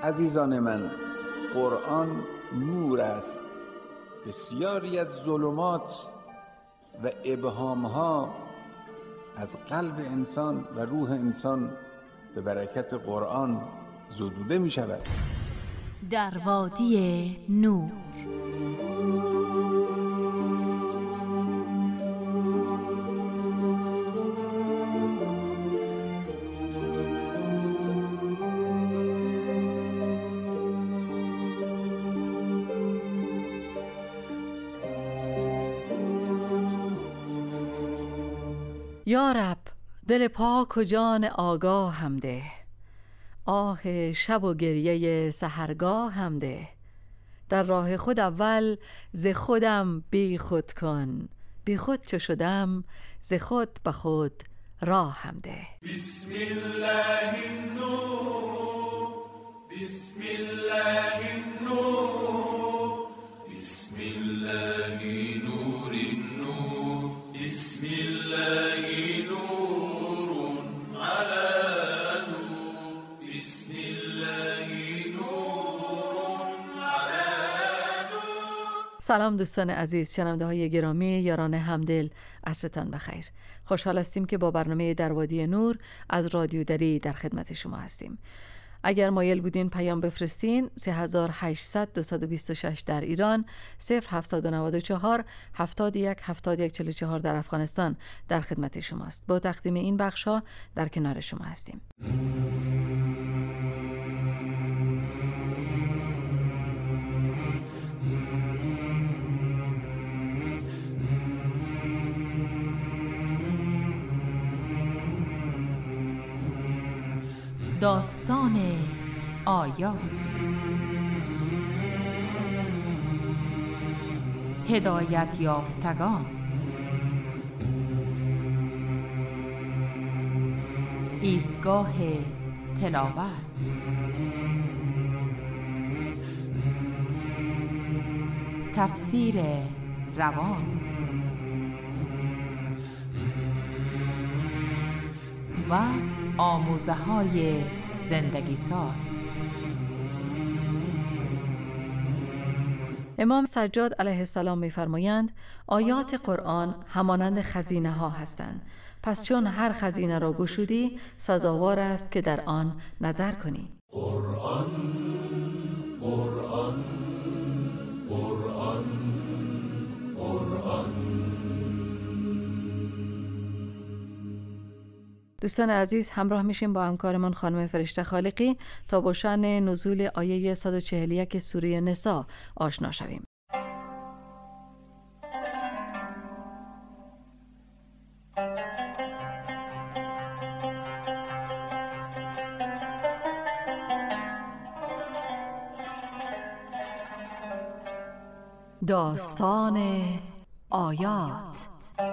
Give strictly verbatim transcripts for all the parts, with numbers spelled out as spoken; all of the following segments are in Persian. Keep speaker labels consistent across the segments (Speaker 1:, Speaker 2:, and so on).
Speaker 1: عزیزان من، قرآن نور است. بسیاری از ظلمات و ابهامها از قلب انسان و روح انسان به برکت قرآن زدوده می شود.
Speaker 2: در وادی نور.
Speaker 3: یا رب، دل پاک و جان آگاه هم ده، آه شب و گریه سحرگاه هم ده. در راه خود اول ز خودم بی خود کن، بی خود چو شدم ز خود به خود راه هم ده.
Speaker 4: بسم الله النور، بسم الله النور، بسم الله نور النور، بسم الله نور على نور، بسم الله نور على نور.
Speaker 3: سلام دوستان عزیز، شنونده های گرامی، یاران همدل، عصرتان بخیر. خوشحال هستیم که با برنامه در وادی نور از رادیو دری در خدمت شما هستیم. اگر مایل بودین پیام بفرستین، سه هزار و هشتصد دویست و بیست و شش در ایران، صفر هفتصد و نود و چهار هفتاد و یک هفتاد و یک چهل و چهار در افغانستان در خدمت شماست. با تقدیم این بخشا در کنار شما هستیم.
Speaker 2: داستان آیات. هدایت یافتگان. ایستگاه تلاوت. تفسیر روان و آموزه های زندگی ساز.
Speaker 3: امام سجاد علیه السلام می‌فرمایند آیات قرآن همانند خزینه ها هستند، پس چون هر خزینه را گشودی سزاوار است که در آن نظر کنی.
Speaker 4: قرآن قرآن قرآن قرآن.
Speaker 3: دوستان عزیز، همراه میشیم با همکارمان خانم فرشته خالقی تا با شأن نزول آیه صد و چهل و یک سوره نساء آشنا شویم. داستان آیات.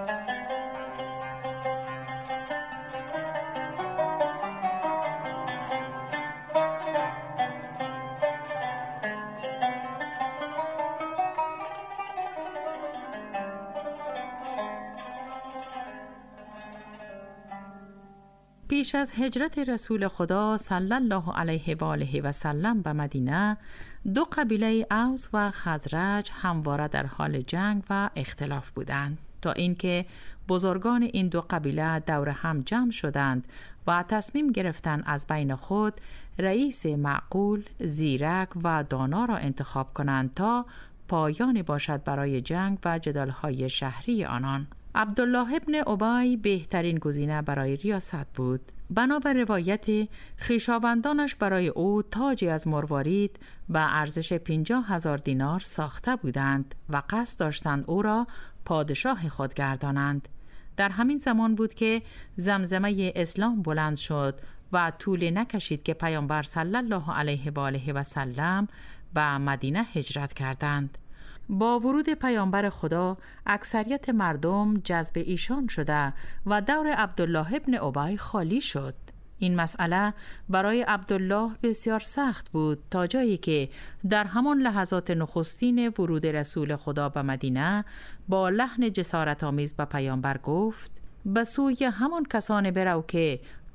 Speaker 5: پیش از هجرت رسول خدا صلی الله علیه و آله و سلم به مدینه، دو قبیله اوس و خزرج همواره در حال جنگ و اختلاف بودند، تا اینکه بزرگان این دو قبیله دور هم جمع شدند و تصمیم گرفتند از بین خود رئیس معقول، زیرک و دانا را انتخاب کنند تا پایانی باشد برای جنگ و جدال‌های شهری آنان. عبدالله ابن ابی بهترین گزینه برای ریاست بود. بنابر روایت، خویشاوندانش برای او تاجی از مروارید به ارزش پنجاه هزار دینار ساخته بودند و قصد داشتند او را پادشاه خود گردانند. در همین زمان بود که زمزمه اسلام بلند شد و طول نکشید که پیامبر صلی الله علیه و آله و سلم به مدینه هجرت کردند. با ورود پیامبر خدا اکثریت مردم جذب ایشان شده و دور عبدالله ابن ابی خالی شد. این مسئله برای عبدالله بسیار سخت بود، تا جایی که در همان لحظات نخستین ورود رسول خدا به مدینه با لحن جسارت آمیز به پیامبر گفت: به سوی همان کسان برو که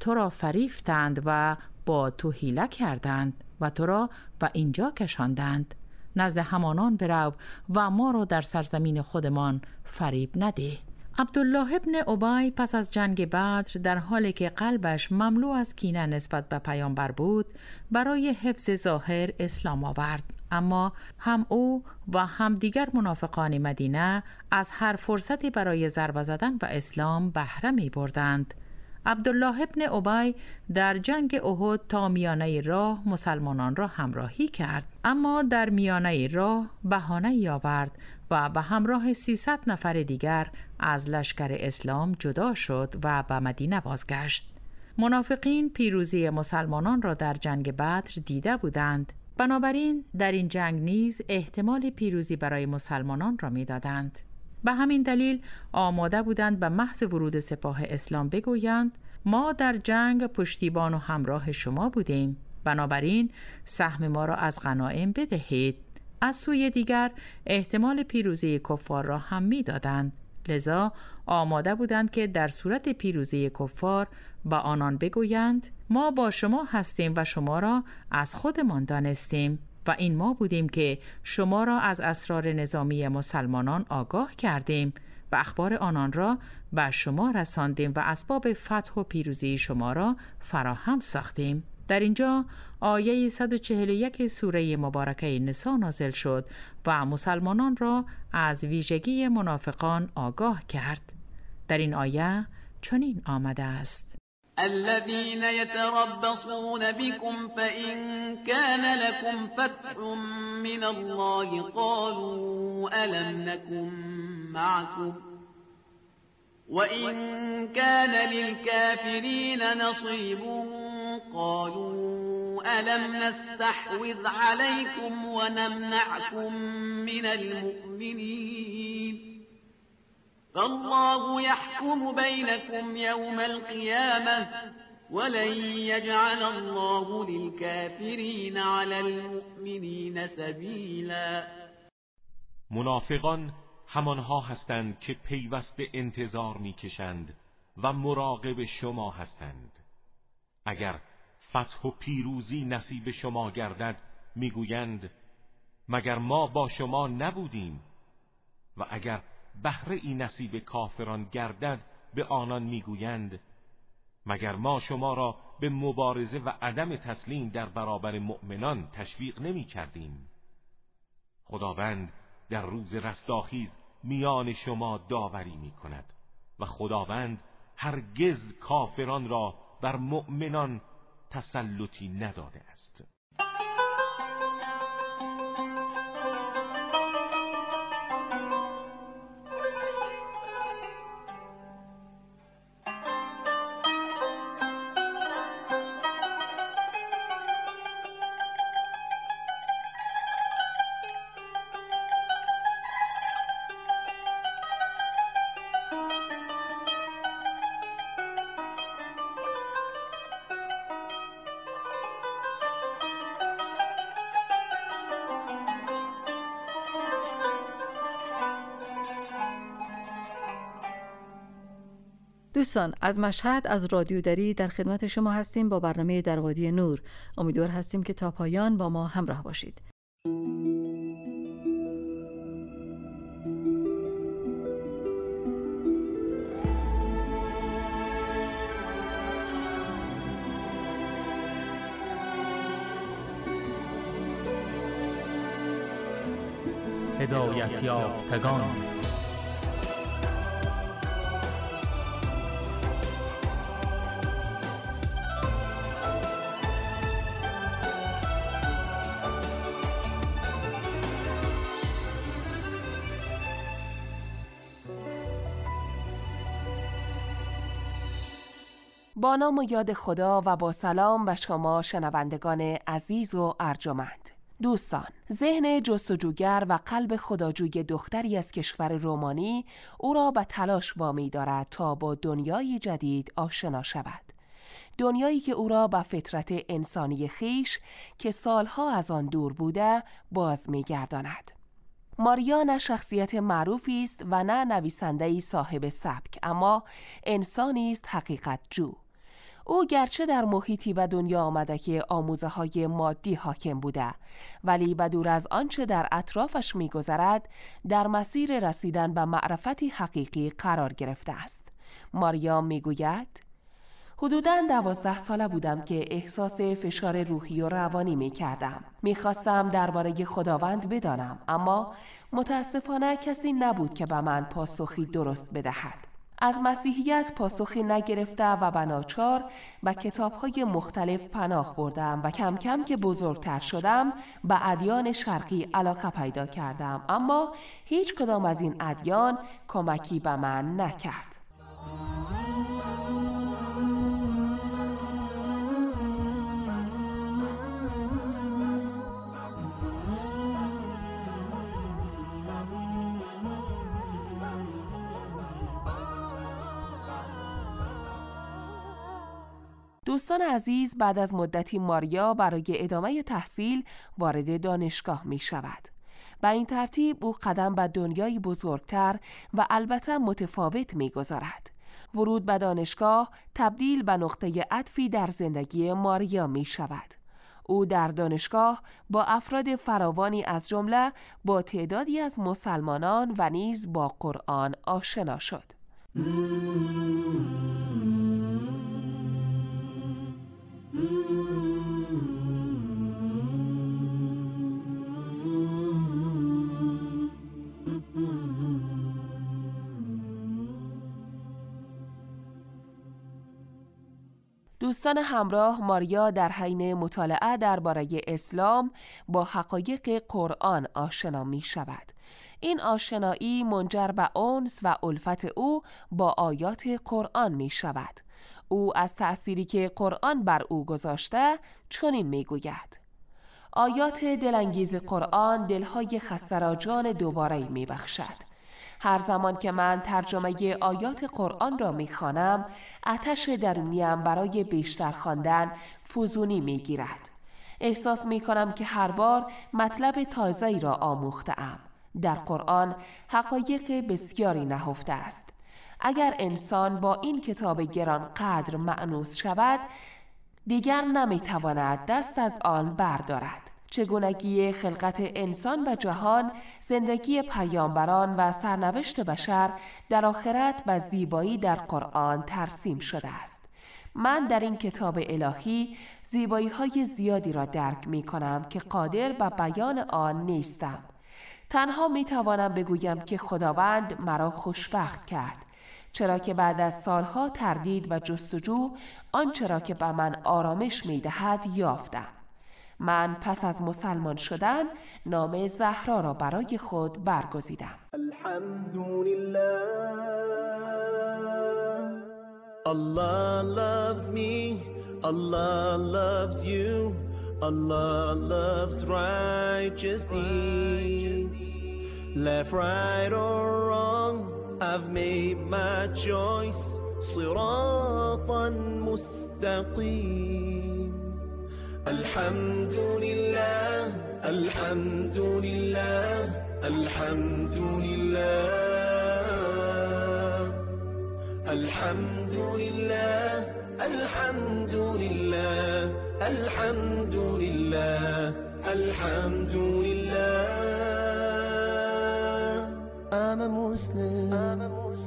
Speaker 5: تو را فریفتند و با تو حیله کردند و تو را به اینجا کشاندند. نزد همانان برو و ما را در سرزمین خودمان فریب نده. عبدالله ابن ابی پس از جنگ بدر در حالی که قلبش مملو از کینه نسبت به پیامبر بود برای حفظ ظاهر اسلام آورد، اما هم او و هم دیگر منافقان مدینه از هر فرصتی برای ضربه زدن به اسلام بهره می بردند. عبدالله ابن ابی در جنگ احد تا میانه راه مسلمانان را همراهی کرد، اما در میانه راه بهانه‌ای آورد و به همراه سیصد نفر دیگر از لشکر اسلام جدا شد و به مدینه بازگشت. منافقین پیروزی مسلمانان را در جنگ بدر دیده بودند، بنابراین در این جنگ نیز احتمال پیروزی برای مسلمانان را می‌دادند. به همین دلیل آماده بودند به محض ورود سپاه اسلام بگویند ما در جنگ پشتیبان و همراه شما بودیم، بنابراین سهم ما را از غنایم بدهید. از سوی دیگر احتمال پیروزی کفار را هم می دادند، لذا آماده بودند که در صورت پیروزی کفار با آنان بگویند ما با شما هستیم و شما را از خودمان دانستیم و این ما بودیم که شما را از اسرار نظامی مسلمانان آگاه کردیم و اخبار آنان را به شما رساندیم و اسباب فتح و پیروزی شما را فراهم ساختیم. در اینجا آیه صد و چهل و یک سوره مبارکه نساء نازل شد و مسلمانان را از ویژگی منافقان آگاه کرد. در این آیه چنین آمده است:
Speaker 6: الذين يتربصون بكم فإن كان لكم فتح من الله قالوا ألم نكن معكم وإن كان للكافرين نصيب قالوا ألم نستحوذ عليكم ونمنعكم من المؤمنين فالله يحكم بينكم يوم القيامة ولن يجعل الله للكافرين على المؤمنين سبيلا.
Speaker 7: منافقان همانها هستند که پیوسته انتظار میکشند و مراقب شما هستند. اگر فتح و پیروزی نصیب شما گردد میگویند مگر ما با شما نبودیم، و اگر بهره ای نصیب کافران گردد به آنان میگویند مگر ما شما را به مبارزه و عدم تسلیم در برابر مؤمنان تشویق نمی کردیم. خداوند در روز رستاخیز میان شما داوری می کند و خداوند هرگز کافران را بر مؤمنان تسلطی نداده است.
Speaker 3: دوستان، از مشهد از رادیو دری در خدمت شما هستیم با برنامه در وادی نور. امیدوار هستیم که تا پایان با ما همراه باشید.
Speaker 8: هدایت یافتگان.
Speaker 9: با نام و یاد خدا و با سلام به شما شنوندگان عزیز و ارجمند. دوستان، ذهن جستجوگر و قلب خداجوی دختری از کشور رومانی او را به تلاش وامی دارد تا با دنیای جدید آشنا شود. دنیایی که او را به فطرت انسانی خیش که سالها از آن دور بوده باز می‌گرداند. ماریا نه شخصیت معروفی است و نه نویسنده‌ای صاحب سبک، اما انسانی است حقیقت جو. او گرچه در محیطی به دنیا آمده که آموزه های مادی حاکم بوده، ولی بدور از آنچه در اطرافش می‌گذرد در مسیر رسیدن به معرفتی حقیقی قرار گرفته است. ماریا میگوید: حدوداً دوازده ساله بودم که احساس فشار روحی و روانی می کردم. می خواستم درباره خداوند بدانم، اما متاسفانه کسی نبود که به من پاسخی درست بدهد. از مسیحیت پاسخی نگرفته و به ناچار به کتاب‌های مختلف پناه بردم و کم کم که بزرگتر شدم به ادیان شرقی علاقه پیدا کردم، اما هیچ کدام از این ادیان کمکی به من نکرد. دوستان عزیز، بعد از مدتی ماریا برای ادامه تحصیل وارد دانشگاه می شود. به این ترتیب او قدم به دنیای بزرگتر و البته متفاوت می گذارد. ورود به دانشگاه تبدیل به نقطه عطفی در زندگی ماریا می شود. او در دانشگاه با افراد فراوانی از جمله با تعدادی از مسلمانان و نیز با قرآن آشنا شد. دوستان همراه، ماریا در حین مطالعه درباره اسلام با حقایق قرآن آشنا می شود. این آشنایی منجر به انس و الفت او با آیات قرآن می شود. او از تأثیری که قرآن بر او گذاشته چنین می گوید: آیات دلانگیز قرآن دلهای خسته را جان دوباره می بخشد. هر زمان که من ترجمه آیات قرآن را می خوانم، آتش درونیم برای بیشتر خواندن فزونی می گیرد. احساس می کنم که هر بار مطلب تازه‌ای را آموخته‌ام. در قرآن حقایق بسیاری نهفته است. اگر انسان با این کتاب گران قدر مأنوس شود، دیگر نمی تواند دست از آن بردارد. چگونگی خلقت انسان و جهان، زندگی پیامبران و سرنوشت بشر در آخرت و زیبایی در قرآن ترسیم شده است. من در این کتاب الهی زیبایی های زیادی را درک می کنم که قادر به بیان آن نیستم. تنها می توانم بگویم که خداوند مرا خوشبخت کرد، چرا که بعد از سالها تردید و جستجو آنچه را که به من آرامش می دهد یافتم. من پس از مسلمان شدن نام زهرا را برای خود برگزیدم.
Speaker 10: الحمدلله Allah loves me, Allah loves you, Allah loves righteous deeds. Left, right or wrong, I've made my choice. صراطا مستقيم. الحمد لله الحمد لله الحمد لله الحمد لله الحمد لله الحمد لله الحمد لله I'm a Muslim.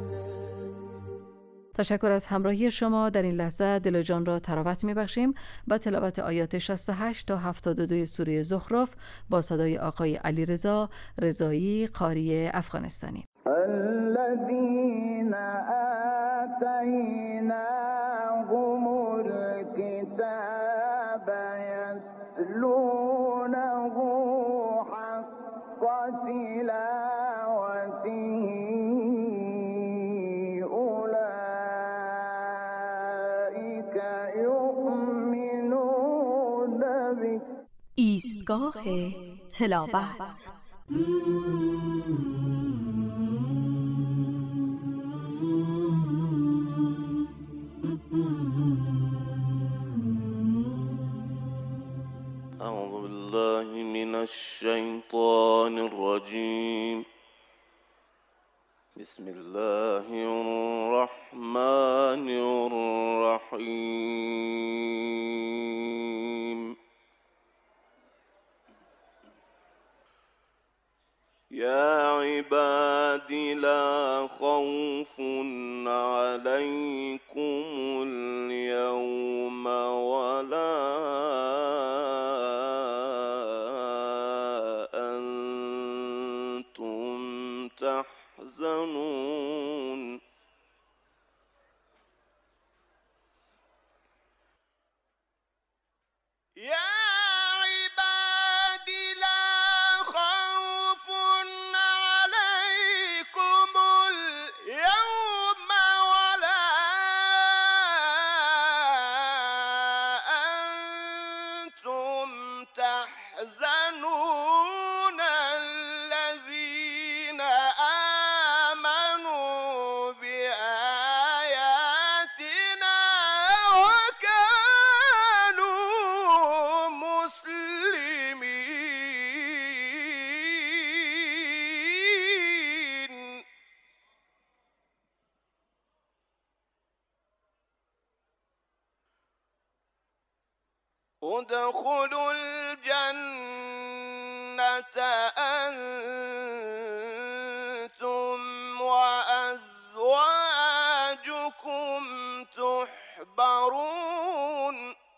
Speaker 3: تشکر از همراهی شما. در این لحظه دل و جان را تراوت می‌بخشیم با تلاوت آیات شصت و هشت تا هفتاد و دو سوره زخرف با صدای آقای علیرضا رضایی قاری افغانستانی.
Speaker 11: الذين آتيناهم الكتاب يتلونه حق تلاوته
Speaker 12: ایستگاه تلاوت.
Speaker 13: اعوذ بالله من الشیطان الرجیم. بسم الله الرحمن الرحيم يا عبادي لا خوف عليكم اليوم ولا أنتم تحزنون ادخلوا الجنة أنتم وأزواجكم تحبرون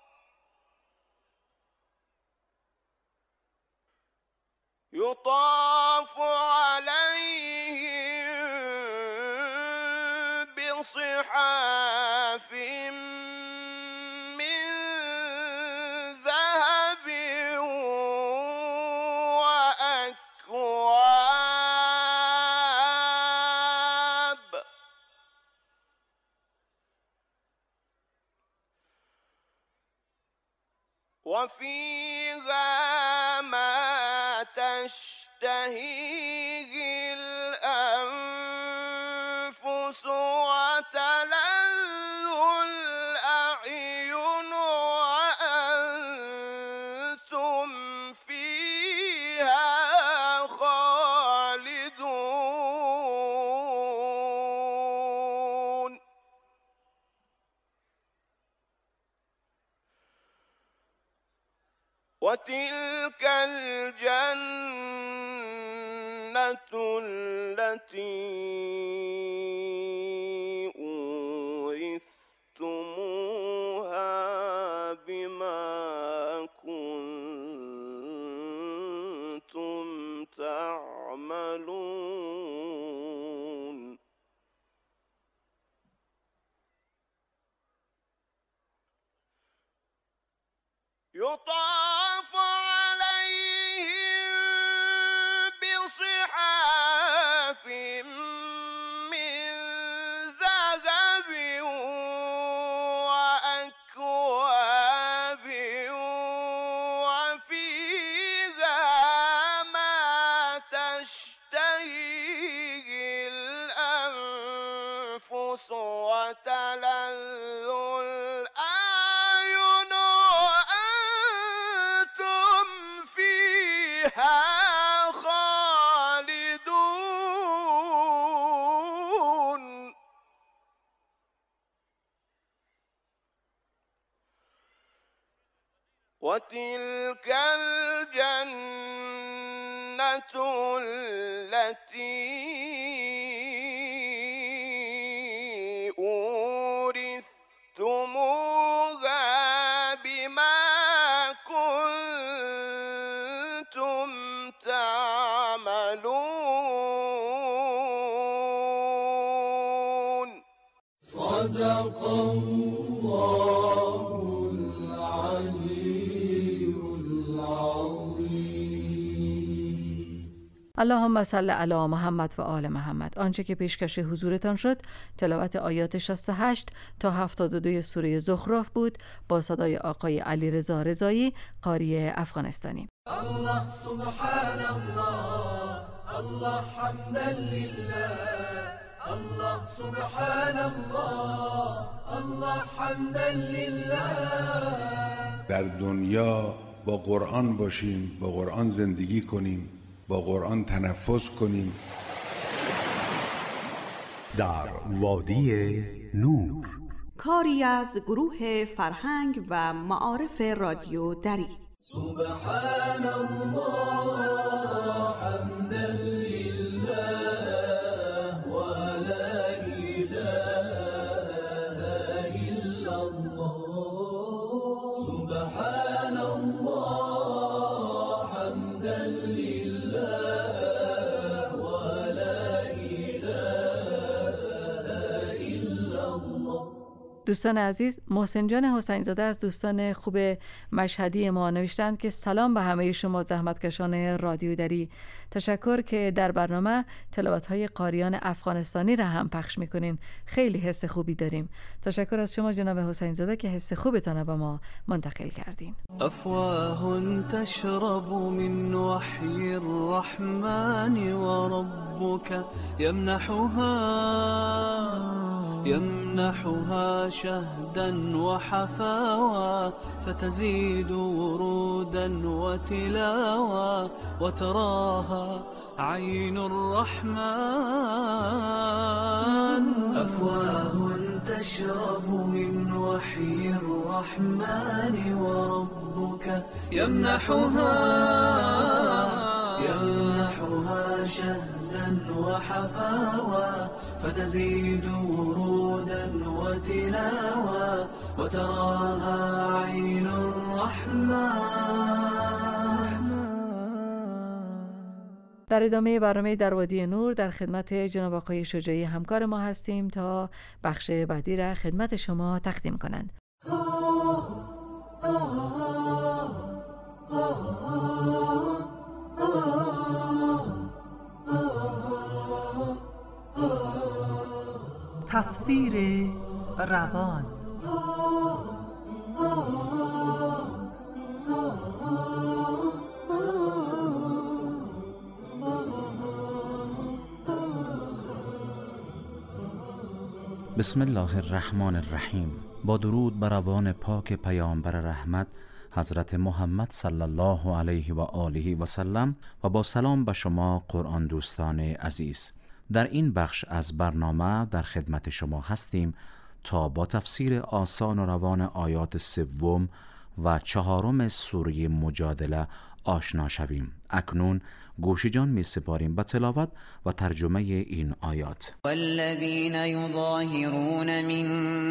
Speaker 13: يطاف عليهم بصحاف وفيها ما تشتهيه الأنفس وتلذ الأعين وأنتم فيها خالدون وتلك الجنة التي أورثتموها بما كنتم تعملون يطاف عليهم بصحاف من ذهب وأكواب وفيها ما تشتهيه الأنفس وتلذ الأعين وأنتم فيها خالدون وتلك الجنة التي أورثتموها بما كنتم تعملون
Speaker 10: صدق الله العلي العظيم.
Speaker 3: اللهم صل علی محمد و آل محمد. آنچه که پیشکش حضورتان شد تلاوت آیات شصت و هشت تا هفتاد و دو سوره زخرف بود با صدای آقای علیرضا رضایی قاری افغانستانی.
Speaker 10: الله سبحان الله الله حمدا لله الله سبحان الله الله حمدا لله.
Speaker 1: در دنیا با قرآن باشیم، با قرآن زندگی کنیم، با قرآن تنفس کنیم.
Speaker 14: در وادی نور.
Speaker 12: کاری از گروه فرهنگ و معارف رادیو دری.
Speaker 10: سبحان الله حمدا لله و لا اله الا الله. سبحان الله حمدا لله و لا اله الا الله.
Speaker 3: دوستان عزیز، محسن جان حسین زاده از دوستان خوب مشهدی ما نوشتند که سلام به همه شما زحمتکشان رادیو دری. تشکر که در برنامه تلاوت‌های قاریان افغانستانی را هم پخش می‌کنین. خیلی حس خوبی داریم. تشکر از شما جناب حسین زاده که حس خوبتان به ما منتقل کردین.
Speaker 15: افواه تشرب من وحی الرحمن و ربک یمنحها يمنحها شهدا وحفاوى فتزيد ورودا وتلاوى وتراها عين الرحمن. أفواه تشرب من وحي الرحمن وربك يمنحها يمنحها شهدا وحفاوى فتزيد ورودا وتلاوى وتراها عين الرحمن.
Speaker 3: در ادامه برنامه در وادی نور در خدمت جناب آقای شجاعی همکار ما هستیم تا بخش بعدی را خدمت شما تقدیم کنند.
Speaker 16: تفسیر روان.
Speaker 17: بسم الله الرحمن الرحیم. با درود بر روان پاک پیامبر رحمت حضرت محمد صلی الله علیه و آله و سلم و با سلام به شما قرآن دوستان عزیز. در این بخش از برنامه در خدمت شما هستیم تا با تفسیر آسان و روان آیات سوم و چهارم سوره مجادله آشنا شویم. اکنون گوش جان می سپاریم به تلاوت و ترجمه این آیات.
Speaker 18: والذین یظاهرون من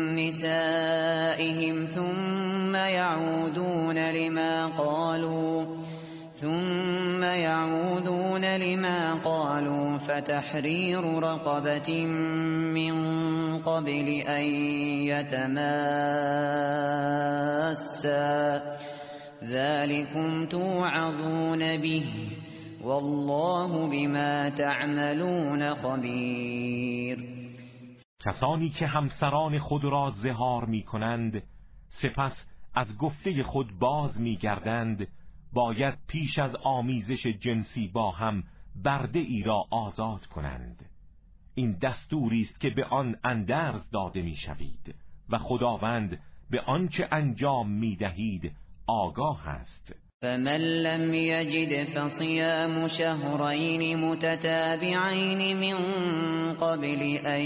Speaker 18: نسائهم ثم یعودون لما قالوا ثم يعودون لما قالوا فتحرير رقبة من قبل أن يتماسا ذلكم توعظون به والله بما تعملون خبیر.
Speaker 7: کسانی که همسران خود را زهار می کنند سپس از گفته خود باز می گردند باید پیش از آمیزش جنسی با هم برده ای را آزاد کنند. این دستوری است که به آن اندرز داده می شوید و خداوند به آنچه انجام می دهید آگاه است.
Speaker 18: فمن لم يجد فصيام شهرين متتابعين من قبل أن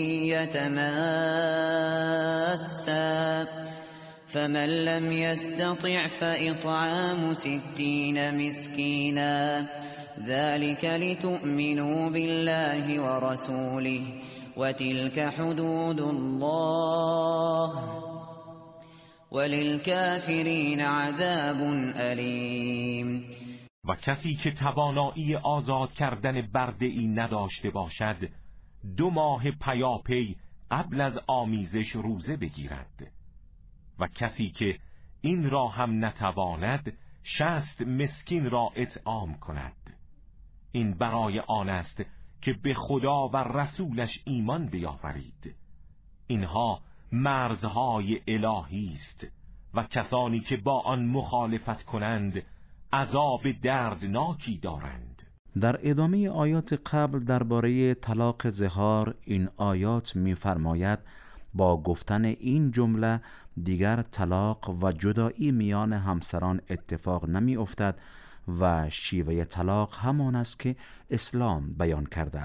Speaker 18: يتماسا فمن لم يستطع فإطعام ستين مسكينا ذلك لتؤمنوا بالله ورسوله وتلك حدود الله وللكافرین عذاب علیم.
Speaker 7: و کسی که توانایی آزاد کردن برده ای نداشته باشد دو ماه پیاپی قبل از آمیزش روزه بگیرد و کسی که این را هم نتواند شصت مسکین را اطعام کند. این برای آن است که به خدا و رسولش ایمان بیاورید. اینها مرزهای الهی است و کسانی که با آن مخالفت کنند عذاب دردناکی دارند.
Speaker 17: در ادامه آیات قبل درباره طلاق زهار این آیات می‌فرماید با گفتن این جمله دیگر طلاق و جدایی میان همسران اتفاق نمی افتد و شیوه طلاق همان است که اسلام بیان کرده است.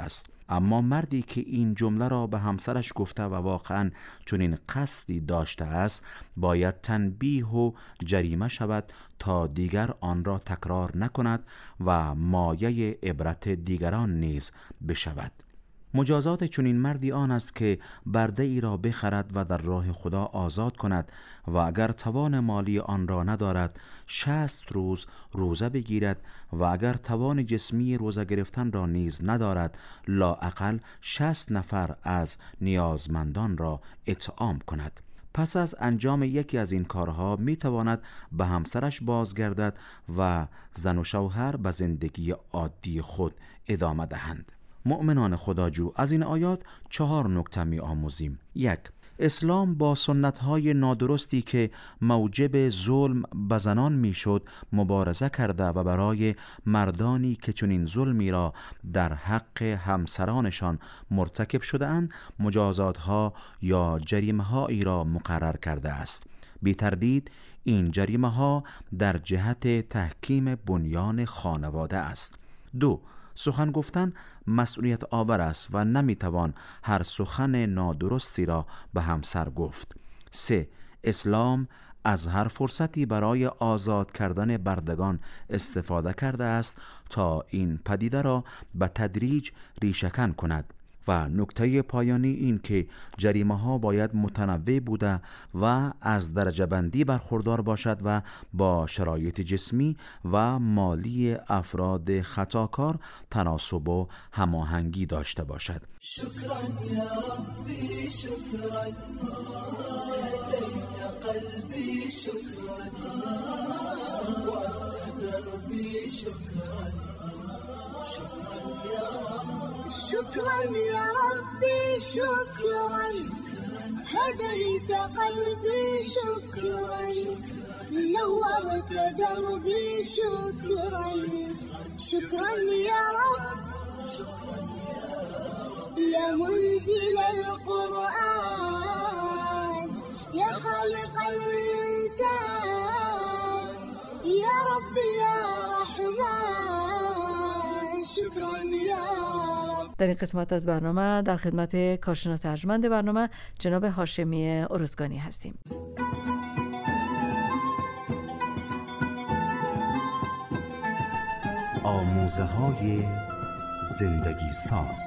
Speaker 17: اما مردی که این جمله را به همسرش گفته و واقعا چنین قصدی داشته است باید تنبیه و جریمه شود تا دیگر آن را تکرار نکند و مایه عبرت دیگران نیز بشود. مجازات چنین مردی آن است که برده ای را بخرد و در راه خدا آزاد کند و اگر توان مالی آن را ندارد شصت روز روزه بگیرد و اگر توان جسمی روزه گرفتن را نیز ندارد لااقل شصت نفر از نیازمندان را اطعام کند. پس از انجام یکی از این کارها می تواند به همسرش بازگردد و زن و شوهر به زندگی عادی خود ادامه دهند. مؤمنان خداجو، از این آیات چهار نکته می آموزیم. یک، اسلام با سنت‌های نادرستی که موجب ظلم به زنان میشد مبارزه کرده و برای مردانی که چنین ظلمی را در حق همسرانشان مرتکب شده‌اند مجازات‌ها یا جریمه‌هایی را مقرر کرده است. بی تردید این جریمه‌ها در جهت تحکیم بنیان خانواده است. دو، سخن گفتن مسئولیت آور است و نمیتوان هر سخن نادرستی را به همسر گفت. سه، اسلام از هر فرصتی برای آزاد کردن بردگان استفاده کرده است تا این پدیده را به تدریج ریشه‌کن کند. و نکته پایانی این که جریمه ها باید متنوع بوده و از درجه بندی برخوردار باشد و با شرایط جسمی و مالی افراد خطاکار تناسب و هماهنگی داشته باشد.
Speaker 10: شکرا یا ربی شکرا هدیت قلبی شکرا وعدت دربی شکرا شکرا یا
Speaker 11: شكرا يا ربي شكرا هديت قلبي شكرا نورت دربي شكرا شكرا يا رب يا منزل القرآن يا خالق الإنسان يا رب يا رحمن شكرا يا رب.
Speaker 3: در این قسمت از برنامه در خدمت کارشناس ارجمند برنامه جناب هاشمی ارزگانی هستیم.
Speaker 14: آموزه های زندگی ساز.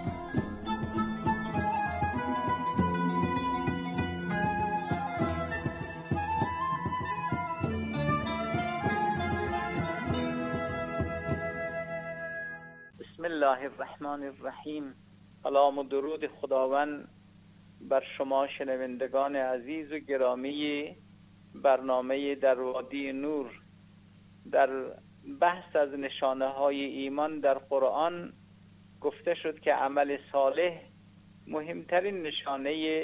Speaker 19: بسم الله الرحمن الرحیم. سلام و درود خداوند بر شما شنوندگان عزیز و گرامی برنامه در وادی نور. در بحث از نشانه های ایمان در قرآن گفته شد که عمل صالح مهمترین نشانه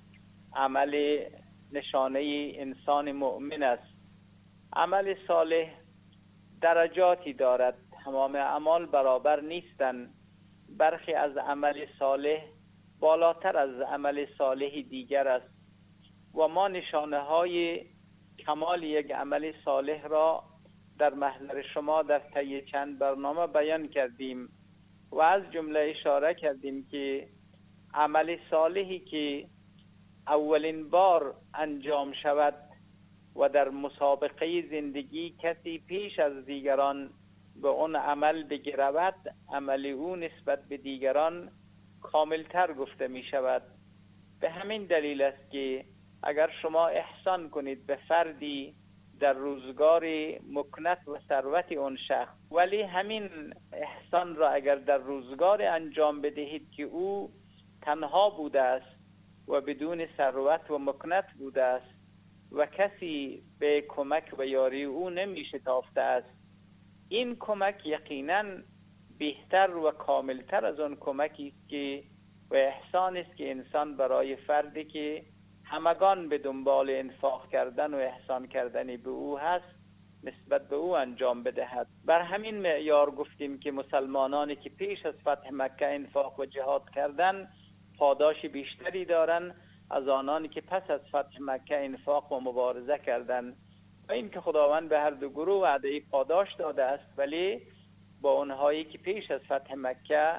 Speaker 19: عمل نشانه انسان مؤمن است. عمل صالح درجاتی دارد، تمام اعمال برابر نیستند. برخی از عمل صالح بالاتر از عمل صالح دیگر است و ما نشانه های کمال یک عمل صالح را در محضر شما در طی چند برنامه بیان کردیم و از جمله اشاره کردیم که عمل صالحی که اولین بار انجام شود و در مسابقه زندگی کسی پیش از دیگران به اون عمل بگرود، عمل او نسبت به دیگران کاملتر گفته می شود. به همین دلیل است که اگر شما احسان کنید به فردی در روزگار مکنت و ثروت اون شخص، ولی همین احسان را اگر در روزگار انجام بدهید که او تنها بوده است و بدون ثروت و مکنت بوده است و کسی به کمک و یاری او نمی شتافته است، این کمک یقیناً بهتر و کاملتر از آن کمکی است که و احسان است که انسان برای فردی که همگان به دنبال انفاق کردن و احسان کردن به او هست نسبت به او انجام بدهد. بر همین معیار گفتیم که مسلمانانی که پیش از فتح مکه انفاق و جهاد کردن پاداش بیشتری دارند از آنانی که پس از فتح مکه انفاق و مبارزه کردند و این که خداوند به هر دو گروه وعده پاداش داده است، ولی با اونهایی که پیش از فتح مکه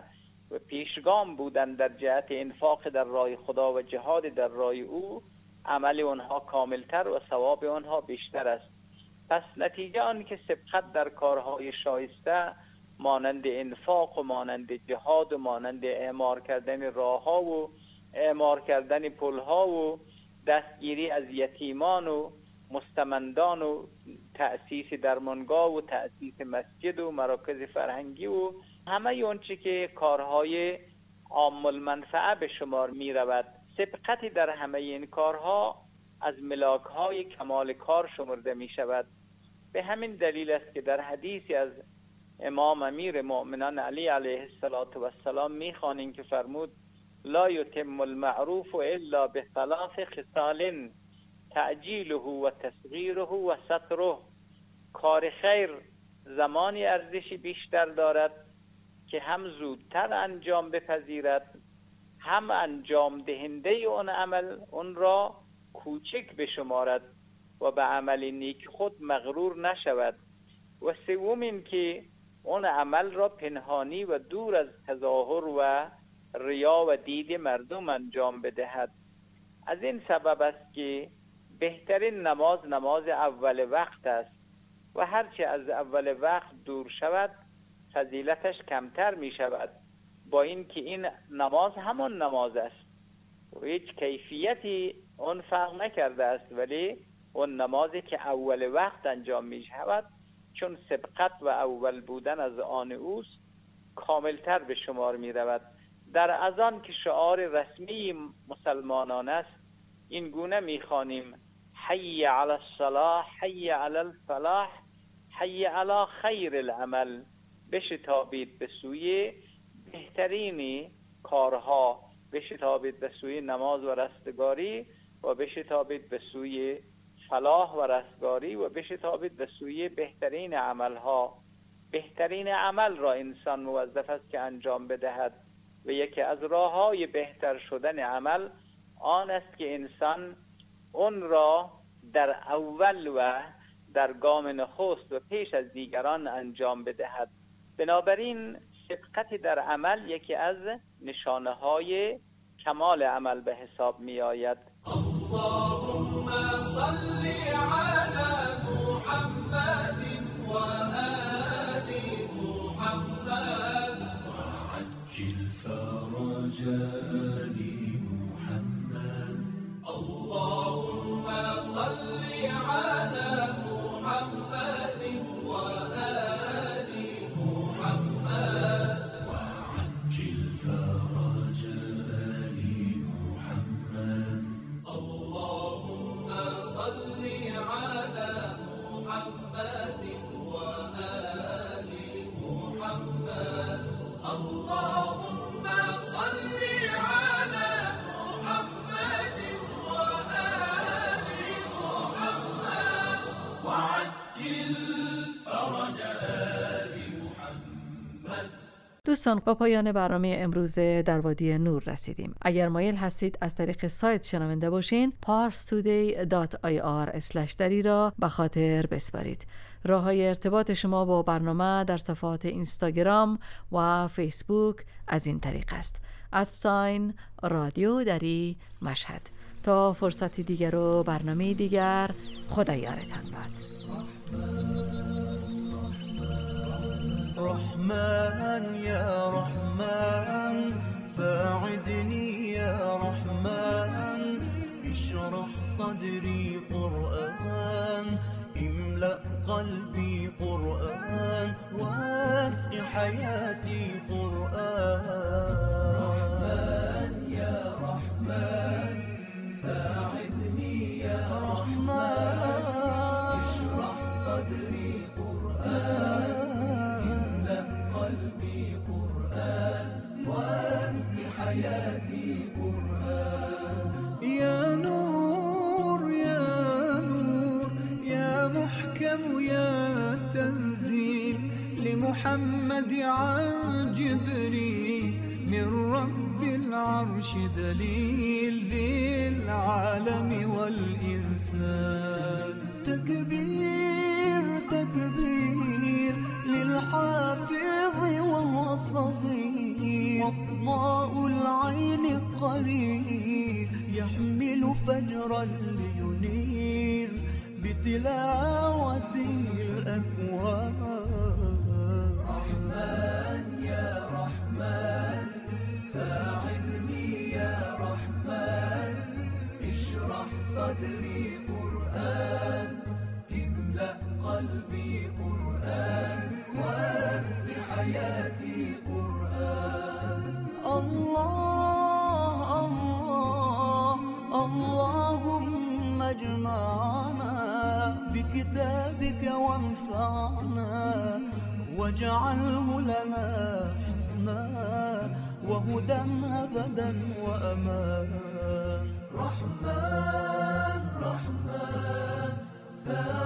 Speaker 19: و پیشگام بودند در جهت انفاق در راه خدا و جهاد در راه او، عمل آنها کاملتر و ثواب آنها بیشتر است. پس نتیجه آن که سبقت در کارهای شایسته مانند انفاق و مانند جهاد و مانند اعمار کردن راهها و اعمار کردن پلها و دستگیری از یتیمان و مستمندان و تأسیس درمانگاه و تأسیس مسجد و مراکز فرهنگی و همه اونچه که کارهای عام المنفعه به شمار می رود، سبقتی در همه این کارها از ملاکهای کمال کار شمرده می شود. به همین دلیل است که در حدیثی از امام امیر مؤمنان علی علیه السلام می خوانیم که فرمود: لا یتم المعروف الا بثلاث خصال تعجیله و تصغیره و ستره. کار خیر زمانی ارزشی بیشتر دارد که هم زودتر انجام بپذیرد، هم انجام دهنده اون عمل اون را کوچک بشمارد و به عمل نیک خود مغرور نشود. و سوم این که اون عمل را پنهانی و دور از تظاهر و ریا و دید مردم انجام بدهد. از این سبب است که بهترین نماز نماز اول وقت است و هرچه از اول وقت دور شود فضیلتش کمتر می شود، با اینکه این نماز همان نماز است و هیچ کیفیتی اون فرق نکرده است، ولی اون نمازی که اول وقت انجام می شود چون سبقت و اول بودن از آن اوست کاملتر به شمار می رود. در اذان که شعار رسمی مسلمانان است این گونه می خوانیم: حی علی الصلاح، حی علی الفلاح، حی علی خیر العمل. بشتابید به سوی بهترین کارها، بشتابید به سوی نماز و رستگاری و بشتابید به سوی فلاح و رستگاری و بشتابید به سوی بهترین عملها. بهترین عمل را انسان موظف است که انجام بدهد و یکی از راه‌های بهتر شدن عمل آن است که انسان اون را در اول و در گام نخست و پیش از دیگران انجام بدهد. بنابراین سبقت در عمل یکی از نشانه های کمال عمل به حساب می آید.
Speaker 4: اللهم صل علی محمد و آل محمد وعجل فرج آل محمد. اللهم صل علی محمد و آل محمد وعجل فرج آل محمد. اللهم صل على محمد وآل محمد. اللهم صل على محمد وآل محمد وعجل فرج آل محمد.
Speaker 3: دوستان، با پایان برنامه امروز در وادی نور رسیدیم. اگر مایل هستید از طریق سایت شنونده باشین، پارس تودی دات آی آر اسلش دری را به خاطر بسپارید. راه های ارتباط شما با برنامه در صفحات اینستاگرام و فیسبوک از این طریق است: ادساین رادیو دری مشهد. تا فرصتی دیگر و برنامه دیگر، خدا یارتان باد.
Speaker 15: رحمن يا رحمن ساعدني يا رحمن اشرح صدري قرآن املأ قلبي قرآن واسق حياتي قرآن. رحمن يا رحمن ساعدني يا رحمن اشرح صدري قرآن قلبي قرآن واسق حياتي قرآن. يا نور يا نور يا محكم يا تنزيل لمحمد عن جبريل من رب العرش دليل للعالم والإنسان. تكبير تكبير للحافظ وهو صغير بتلاوة الأكوان. رحمن يا رحمن ساعدني يا رحمن، اشرح صدري قرآن، املأ قلبي قرآن، واسع حياتي قرآن. الله الله اللهم اجمعنا بكتابك وانفعنا، واجعله لنا حسنا وهدى أبدا وأمان. رحمن رحمن سلام